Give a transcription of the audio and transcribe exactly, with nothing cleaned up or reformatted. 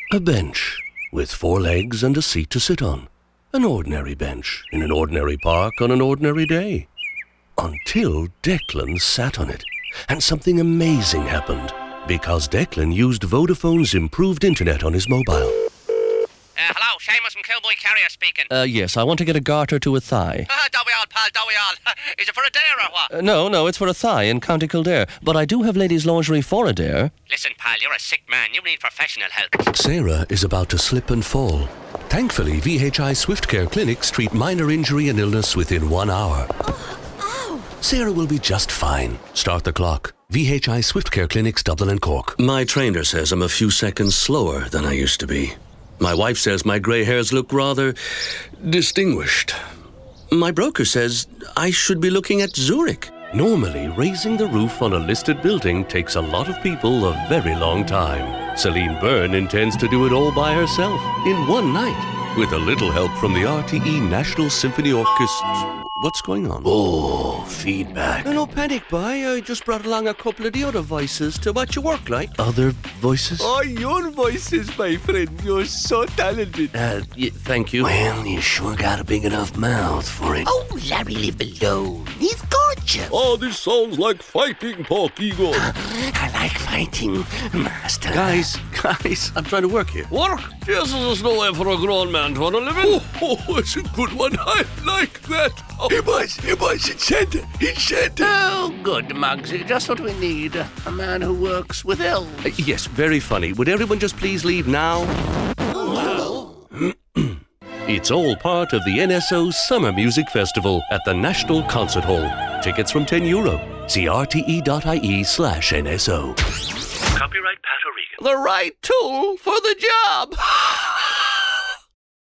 A bench with four legs and a seat to sit on. An ordinary bench in an ordinary park on an ordinary day. Until Declan sat on it, and something amazing happened, because Declan used Vodafone's improved internet on his mobile. Uh, hello, Seamus from Cowboy Carrier speaking. Uh, yes, I want to get a garter to a thigh. Ah, do we all, pal, do we all? Is it for a dare or what? Uh, no, no, it's for a thigh in County Kildare, but I do have ladies' lingerie for a dare. Listen, pal, you're a sick man. You need professional help. Sarah is about to slip and fall. Thankfully, V H I Swift Care clinics treat minor injury and illness within one hour. Ow! Sarah will be just fine. Start the clock. V H I Swift Care clinics, Dublin and Cork. My trainer says I'm a few seconds slower than I used to be. My wife says my grey hairs look rather distinguished. My broker says I should be looking at Zurich. Normally, raising the roof on a listed building takes a lot of people a very long time. Celine Byrne intends to do it all by herself in one night, with a little help from the R T E National Symphony Orchestra. What's going on? Oh, feedback. No, no panic, boy. I just brought along a couple of the other voices to watch you work like. Other voices? Oh, your voices, my friend. You're so talented. Uh, y- thank you. Well, you sure got a big enough mouth for it. Oh, Larry, leave alone. He's gorgeous. Oh, this sounds like fighting, Pork Eagle. I like fighting, master. Guys, guys, I'm trying to work here. Work? Yes, there's no way for a grown man to earn a living. Oh, oh, it's a good one. I like that. Oh. Hey, boys, hey, boys, it's Santa. It's Santa. Oh, good, Muggsy. Just what we need. A man who works with elves. Uh, yes, very funny. Would everyone just please leave now? It's all part of the N S O Summer Music Festival at the National Concert Hall. Tickets from ten euro. See rte.ie slash NSO. Copyright Pat O'Regan. The right tool for the job.